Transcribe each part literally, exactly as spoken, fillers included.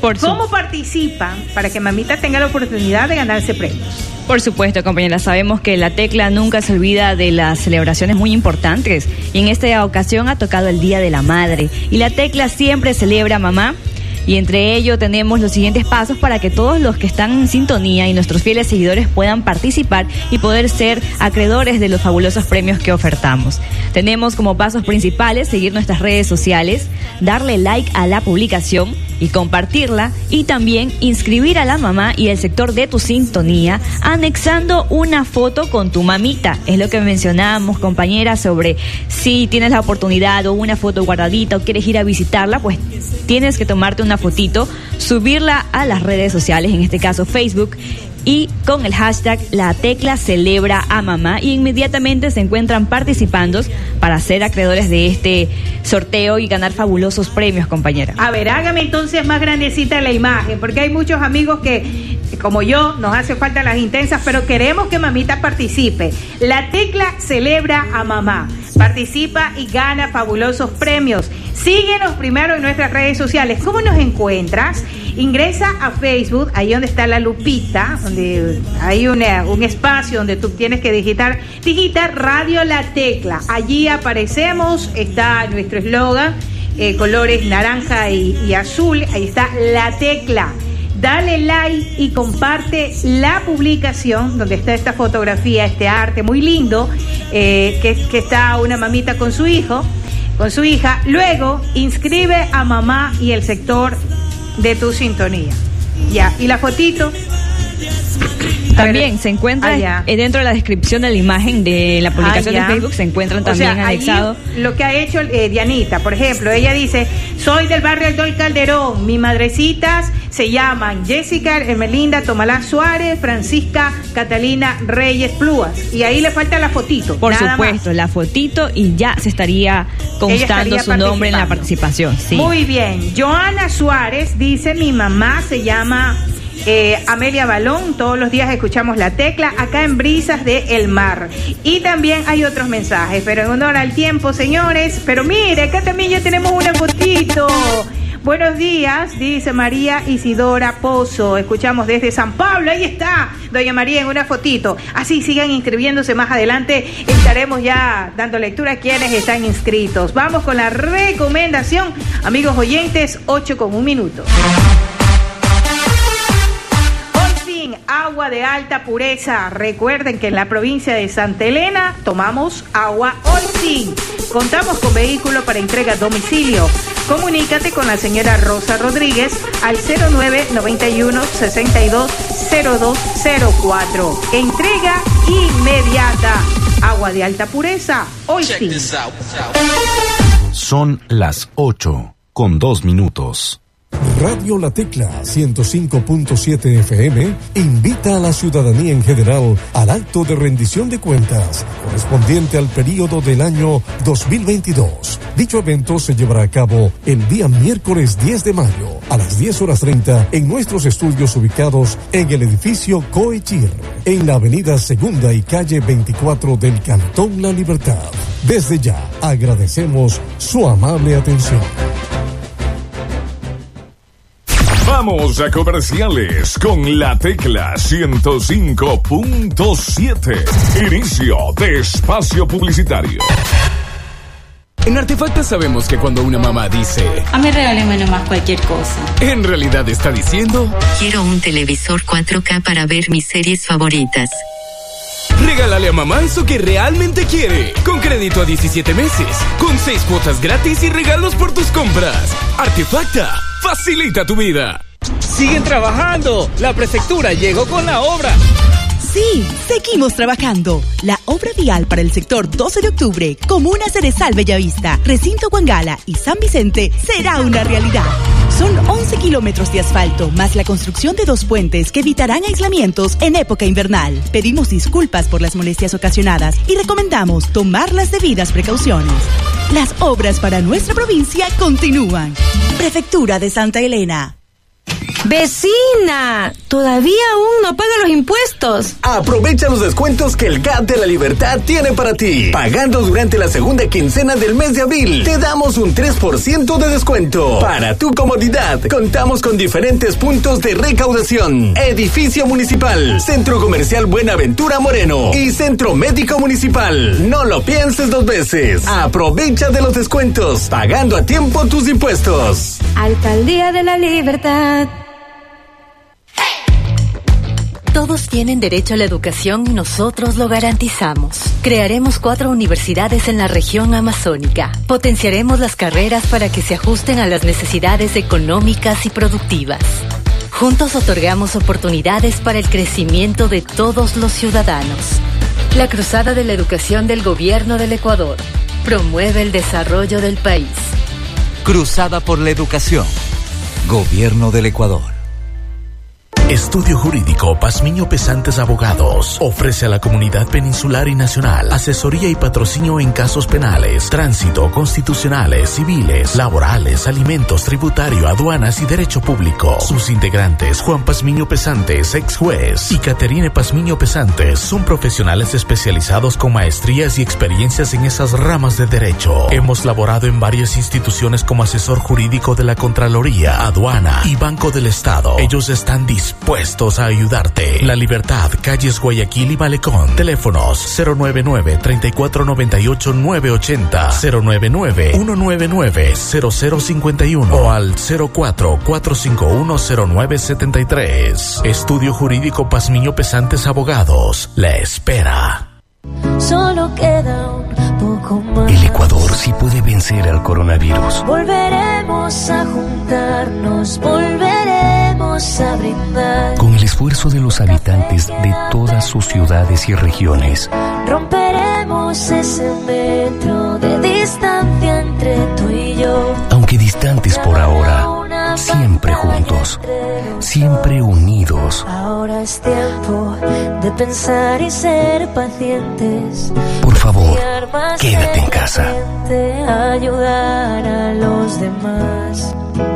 Por ¿Cómo su... participan para que mamita tenga la oportunidad de ganarse premios? Por supuesto, compañera, sabemos que la Tecla nunca se olvida de las celebraciones muy importantes y en esta ocasión ha tocado el Día de la Madre y la Tecla siempre celebra a mamá. Y entre ello tenemos los siguientes pasos para que todos los que están en sintonía y nuestros fieles seguidores puedan participar y poder ser acreedores de los fabulosos premios que ofertamos. Tenemos como pasos principales seguir nuestras redes sociales, darle like a la publicación y compartirla, y también inscribir a la mamá y el sector de tu sintonía anexando una foto con tu mamita. Es lo que mencionábamos, compañera, sobre si tienes la oportunidad o una foto guardadita o quieres ir a visitarla, pues tienes que tomarte una fotito, subirla a las redes sociales, en este caso Facebook, y con el hashtag La Tecla Celebra a Mamá, y inmediatamente se encuentran participando para ser acreedores de este sorteo y ganar fabulosos premios, compañera. A ver, hágame entonces más grandecita la imagen, porque hay muchos amigos que, como yo, nos hace falta las intensas, pero queremos que mamita participe. La Tecla Celebra a Mamá. Participa y gana fabulosos premios. Síguenos primero en nuestras redes sociales. ¿Cómo nos encuentras? Ingresa a Facebook, ahí donde está la lupita, donde hay una, un espacio donde tú tienes que digitar, digita Radio La Tecla. Allí aparecemos, está nuestro eslogan, eh, colores naranja y, y azul, ahí está La Tecla. Dale like y comparte la publicación donde está esta fotografía, este arte muy lindo, eh, que, que está una mamita con su hijo, con su hija. Luego, inscribe a mamá y el sector de tu sintonía. Ya, y la fotito. También se encuentra ah, dentro de la descripción de la imagen de la publicación ah, de Facebook, se encuentran también o sea, anexados. Lo que ha hecho eh, Dianita, por ejemplo, ella dice: soy del barrio Aldoy Calderón, mis madrecitas se llaman Jessica Hermelinda Tomalá Suárez, Francisca Catalina Reyes Plúas, y ahí le falta la fotito. Por supuesto, más. La fotito, y ya se estaría constando estaría su nombre en la participación. Sí. Muy bien. Joana Suárez dice: mi mamá se llama Eh, Amelia Balón, todos los días escuchamos La Tecla acá en Brisas de El Mar. Y también hay otros mensajes, pero en honor al tiempo, señores. Pero mire, acá también ya tenemos una fotito. Buenos días, dice María Isidora Pozo. Escuchamos desde San Pablo. Ahí está, doña María, en una fotito. Así sigan inscribiéndose. Más adelante estaremos ya dando lectura a quienes están inscritos. Vamos con la recomendación, amigos oyentes, ocho con un minuto. Agua de alta pureza. Recuerden que en la provincia de Santa Elena tomamos agua Olsin. Contamos con vehículo para entrega a domicilio. Comunícate con la señora Rosa Rodríguez al cero nueve noventa y uno sesenta y dos cero dos cero cuatro. Entrega inmediata. Agua de alta pureza Olsin. Son las ocho con dos minutos. Radio La Tecla ciento cinco punto siete F M invita a la ciudadanía en general al acto de rendición de cuentas correspondiente al periodo del año dos mil veintidós. Dicho evento se llevará a cabo el día miércoles diez de mayo a las diez horas treinta en nuestros estudios ubicados en el edificio Coechir, en la avenida Segunda y calle veinticuatro del Cantón La Libertad. Desde ya agradecemos su amable atención. Vamos a comerciales con La Tecla ciento cinco punto siete. Inicio de espacio publicitario. En Artefacta sabemos que cuando una mamá dice: a mí regáleme nomás cualquier cosa, en realidad está diciendo: quiero un televisor cuatro K para ver mis series favoritas. Regálale a mamá eso que realmente quiere, con crédito a diecisiete meses, con seis cuotas gratis y regalos por tus compras. Artefacta facilita tu vida. ¡Siguen trabajando! La prefectura llegó con la obra. Sí, seguimos trabajando. La obra vial para el sector doce de octubre, Comuna Cerezal Bellavista, Recinto Guangala y San Vicente será una realidad. Son once kilómetros de asfalto, más la construcción de dos puentes que evitarán aislamientos en época invernal. Pedimos disculpas por las molestias ocasionadas y recomendamos tomar las debidas precauciones. Las obras para nuestra provincia continúan. Prefectura de Santa Elena. ¡Vecina! todavía aún no paga los impuestos. Aprovecha los descuentos que el G A T de la Libertad tiene para ti. Pagando durante la segunda quincena del mes de abril, te damos un tres por ciento de descuento. Para tu comodidad, contamos con diferentes puntos de recaudación. Edificio Municipal, Centro Comercial Buenaventura Moreno y Centro Médico Municipal. No lo pienses dos veces. Aprovecha de los descuentos, pagando a tiempo tus impuestos. Alcaldía de la Libertad. Todos tienen derecho a la educación y nosotros lo garantizamos. Crearemos cuatro universidades en la región amazónica. Potenciaremos las carreras para que se ajusten a las necesidades económicas y productivas. Juntos otorgamos oportunidades para el crecimiento de todos los ciudadanos. La Cruzada de la Educación del Gobierno del Ecuador promueve el desarrollo del país. Cruzada por la Educación. Gobierno del Ecuador. Estudio Jurídico Pazmiño Pesantes Abogados ofrece a la comunidad peninsular y nacional asesoría y patrocinio en casos penales, tránsito, constitucionales, civiles, laborales, alimentos, tributario, aduanas y derecho público. Sus integrantes, Juan Pazmiño Pesantes, ex juez, y Caterine Pazmiño Pesantes, son profesionales especializados con maestrías y experiencias en esas ramas de derecho. Hemos laborado en varias instituciones como asesor jurídico de la Contraloría, Aduana y Banco del Estado. Ellos están dispuestos Puestos a ayudarte. La Libertad, calles Guayaquil y Malecón. Teléfonos cero nueve nueve, treinta y cuatro noventa y ocho, nueve ochenta, cero nueve nueve, uno nueve nueve, cero cero cincuenta y uno o al cero cuatro, cuatro cinco uno, cero nueve setenta y tres. Estudio Jurídico Pazmiño Pesantes Abogados. La espera. Solo queda un poco más. El Ecuador sí puede vencer al coronavirus. Volveremos a juntarnos, volveremos a brindar. Con el esfuerzo de los habitantes de todas sus ciudades y regiones, romperemos ese metro de distancia entre tú y yo. Aunque distantes por ahora, siempre juntos, siempre unidos. Ahora es tiempo de pensar y ser pacientes. Por favor, quédate en casa. Ayudar a los demás.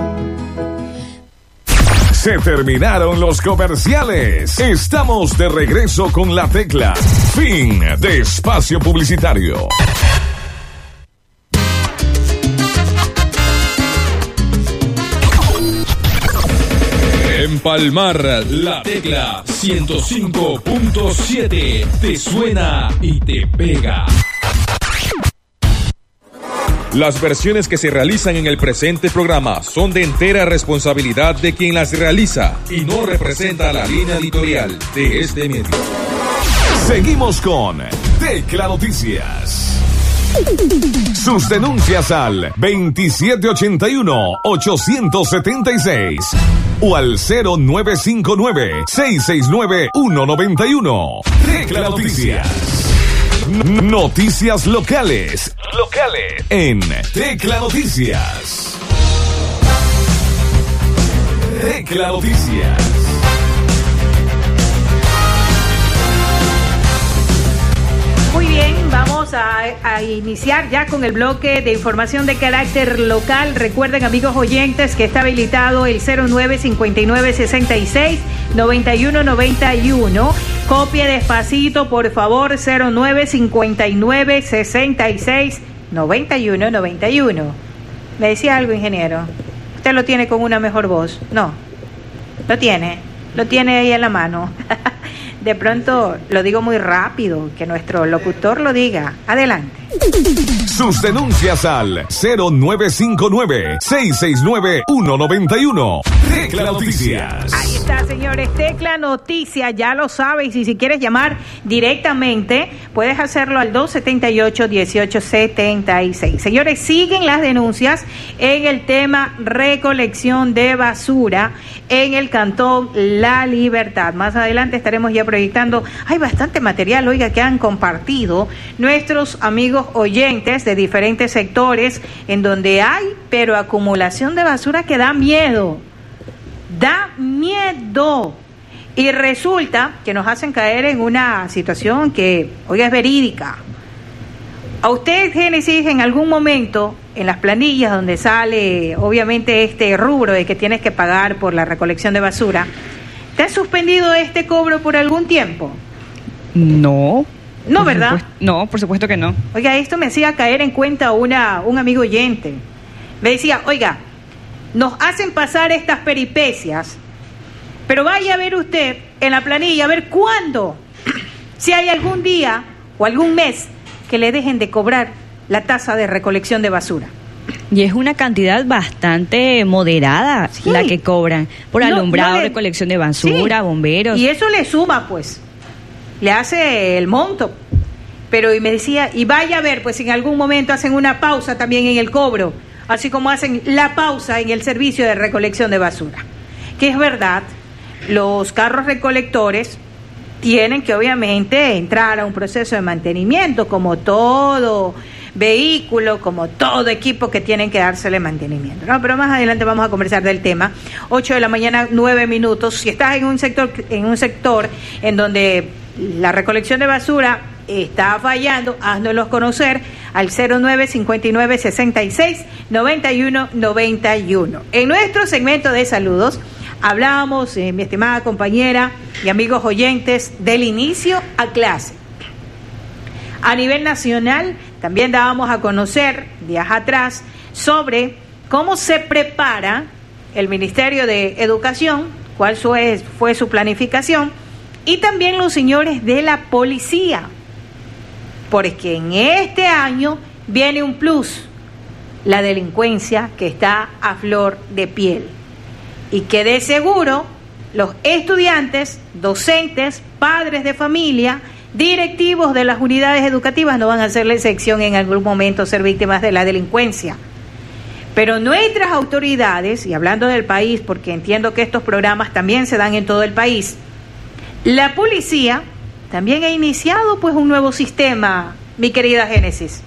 Se terminaron los comerciales. Estamos de regreso con La Tecla. Fin de espacio publicitario. En Palmar, La Tecla ciento cinco punto siete te suena y te pega. Las versiones que se realizan en el presente programa son de entera responsabilidad de quien las realiza y no representa la línea editorial de este medio. Seguimos con Tecla Noticias. Sus denuncias al veintisiete ochenta y uno, ochocientos setenta y seis o al cero nueve cinco nueve, seis seis nueve, uno nueve uno. Tecla Noticias. Noticias locales. Locales. En Tecla Noticias. Tecla Noticias. Muy bien, vamos a, a iniciar ya con el bloque de información de carácter local. Recuerden, amigos oyentes, que está habilitado el cero nueve cincuenta y nueve, sesenta y seis, noventa y uno noventa y uno. Copie despacito, por favor, cero nueve cincuenta y nueve, sesenta y seis, noventa y uno noventa y uno. ¿Me decía algo, ingeniero? ¿Usted lo tiene con una mejor voz? No. ¿Lo tiene? ¿Lo tiene ahí en la mano? De pronto lo digo muy rápido, que nuestro locutor lo diga. Adelante. Sus denuncias al cero nueve cinco nueve, seis seis nueve, uno nueve uno. Tecla Noticias. Ahí está, señores. Tecla Noticias, ya lo sabes. Y si quieres llamar directamente, puedes hacerlo al dos setenta y ocho, dieciocho setenta y seis. Señores, siguen las denuncias en el tema recolección de basura en el cantón La Libertad. Más adelante estaremos ya proyectando. Hay bastante material, oiga, que han compartido nuestros amigos oyentes de diferentes sectores, en donde hay, pero acumulación de basura que da miedo. Da miedo. Y resulta que nos hacen caer en una situación que, oiga, es verídica. A usted, Génesis, en algún momento, en las planillas donde sale, obviamente, este rubro de que tienes que pagar por la recolección de basura, ¿Te has suspendido este cobro por algún tiempo? No. No, ¿verdad? Supuesto, no, por supuesto que no. Oiga, esto me hacía caer en cuenta una, un amigo oyente. Me decía, oiga, nos hacen pasar estas peripecias, pero vaya a ver usted en la planilla, a ver cuándo, si hay algún día o algún mes que le dejen de cobrar la tasa de recolección de basura. Y es una cantidad bastante moderada, sí, la que cobran por no, alumbrado, no le... recolección de basura, sí, bomberos. Y eso le suma, pues, le hace el monto. Pero y me decía, y vaya a ver, pues en algún momento hacen una pausa también en el cobro, así como hacen la pausa en el servicio de recolección de basura. Que es verdad, los carros recolectores tienen que obviamente entrar a un proceso de mantenimiento, como todo vehículo, como todo equipo que tienen que dársele mantenimiento, ¿no? Pero más adelante vamos a conversar del tema. ocho de la mañana, nueve minutos. Si estás en un sector, en un sector en donde la recolección de basura está fallando, háznoslos conocer al cero nueve cincuenta y nueve sesenta y seis noventa y uno noventa y uno. En nuestro segmento de saludos hablábamos, eh, mi estimada compañera y amigos oyentes, del inicio a clase. A nivel nacional también dábamos a conocer días atrás sobre cómo se prepara el Ministerio de Educación, cuál fue, fue su planificación, y también los señores de la policía, porque en este año viene un plus, la delincuencia que está a flor de piel, y que de seguro los estudiantes, docentes, padres de familia, directivos de las unidades educativas no van a hacer la excepción en algún momento, ser víctimas de la delincuencia. Pero nuestras autoridades, y hablando del país, porque entiendo que estos programas también se dan en todo el país, la policía también ha iniciado pues un nuevo sistema, mi querida Génesis.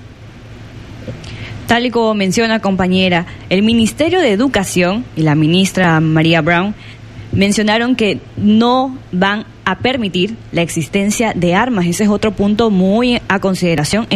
Tal y como menciona, compañera, el Ministerio de Educación y la ministra María Brown mencionaron que no van a permitir la existencia de armas. Ese es otro punto muy a consideración